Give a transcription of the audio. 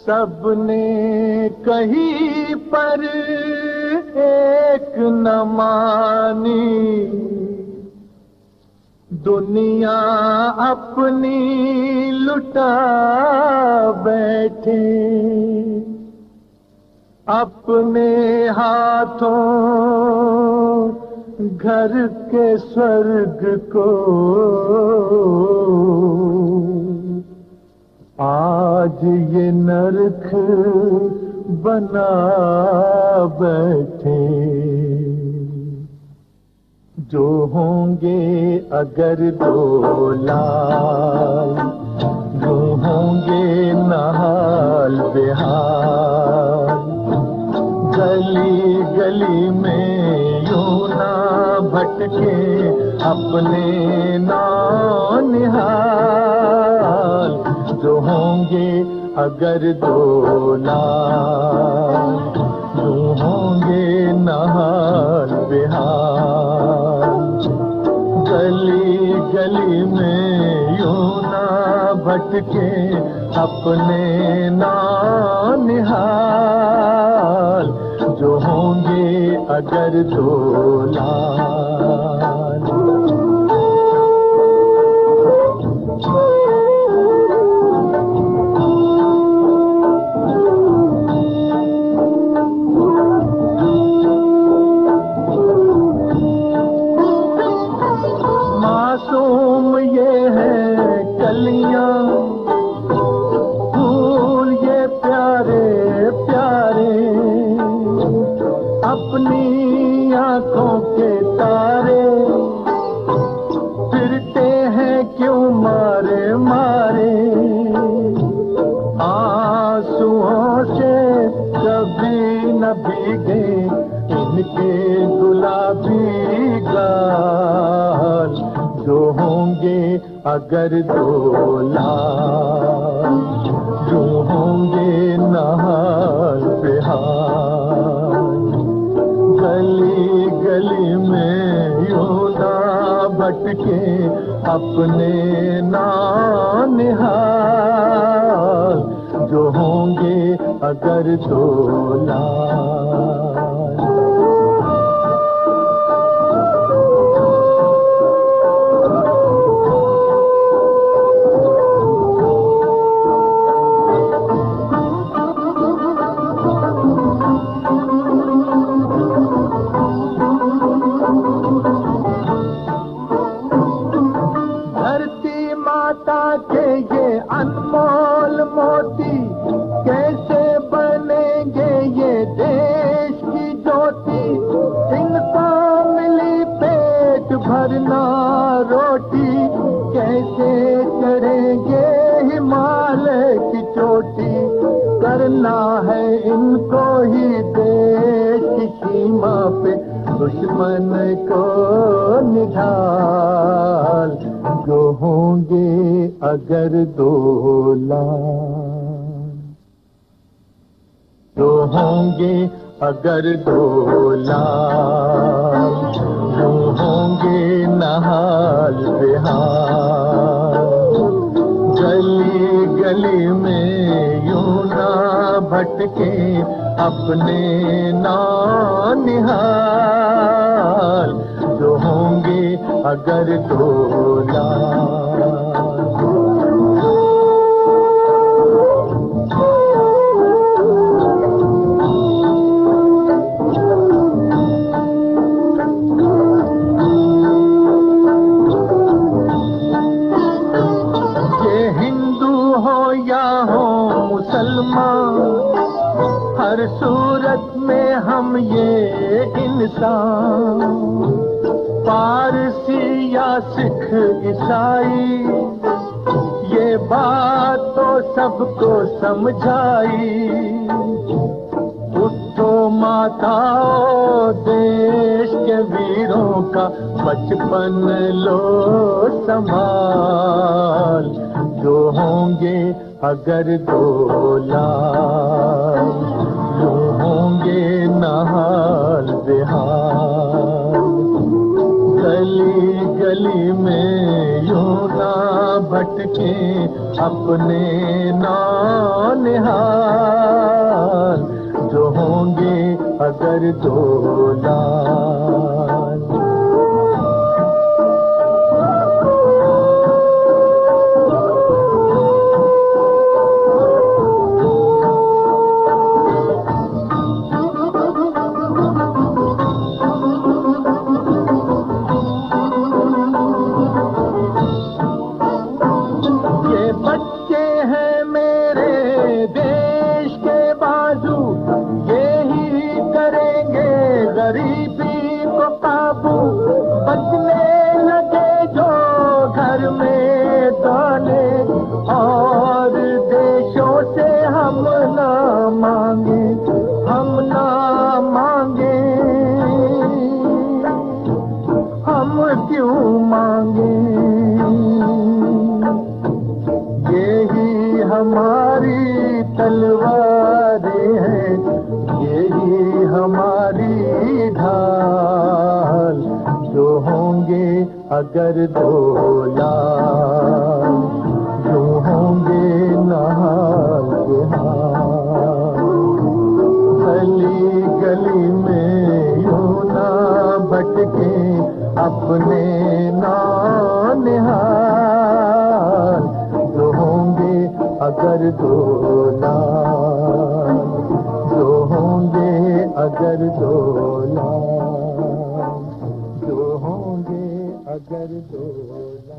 सबने कहीं पर एक न मानी, दुनिया अपनी लुटा बैठे। अपने हाथों घर के स्वर्ग को आज ये नरक बना बैठे। जो होंगे अगर दो लाल, जो होंगे नहाल बेहाल। गली गली में यूं ना भटके अपने निहाल। जो होंगे अगर दो लाल, जो होंगे नहाल बेहाल। गली गली में यूं ना भटके अपने निहाल। जो होंगे अगर दो लाल। मासूम ये है कलियां, फूल ये प्यारे प्यारे। अपनी आंखों के तारे फिरते हैं क्यों मारे मारे। आंसुओं से कभी न भीगे इनके गुलाबी गाल। जो होंगे अगर दो लाल, जो होंगे नहाल बेहाल। गली गली में यूं ना भटके अपने निहाल। जो होंगे अगर दो लाल। के ये अनमोल मोती कैसे बनेंगे ये देश की ज्योति। इनको मिली पेट भरना रोटी, कैसे चढ़ेंगे हिमालय की चोटी। करना है इनको ही देश की सीमा पे दुश्मन को निढाल। जो होंगे अगर दो लाल, जो होंगे अगर दो लाल। जो होंगे नहाल बेहाल। गली गली में यूं ना भटके अपने निहाल। जो होंगे अगर दो लाल। ये हिंदू हो या हो मुसलमान, हर सूरत में हम ये इंसान। पारसी या सिख ईसाई ये बात तो सबको समझाई। उठो माताओं देश के वीरों का बचपन लो संभाल। जो होंगे अगर दो लाल, जो होंगे नहाल बेहाल। गली गली में यूं ना भटके अपने निहाल। अगर दो लाल। ये बच्चे हैं मेरे देश के बाजू, यही करेंगे गरीबी को काबू। बचने लगे जो घर में दाने, और देशों से हम ना मांगे, हम ना मांगे, हम क्यों मांगे। यही हमारी तलवारें हैं, यही हमारी ढाल, जो होंगे अगर दो लाल, जो होंगे नहाल के हाल। गली गली में यूं ना भटके अपने निहाल, जो होंगे अगर दो लाल, जो होंगे अगर दो लाल, जो होंगे अगर दो लाल।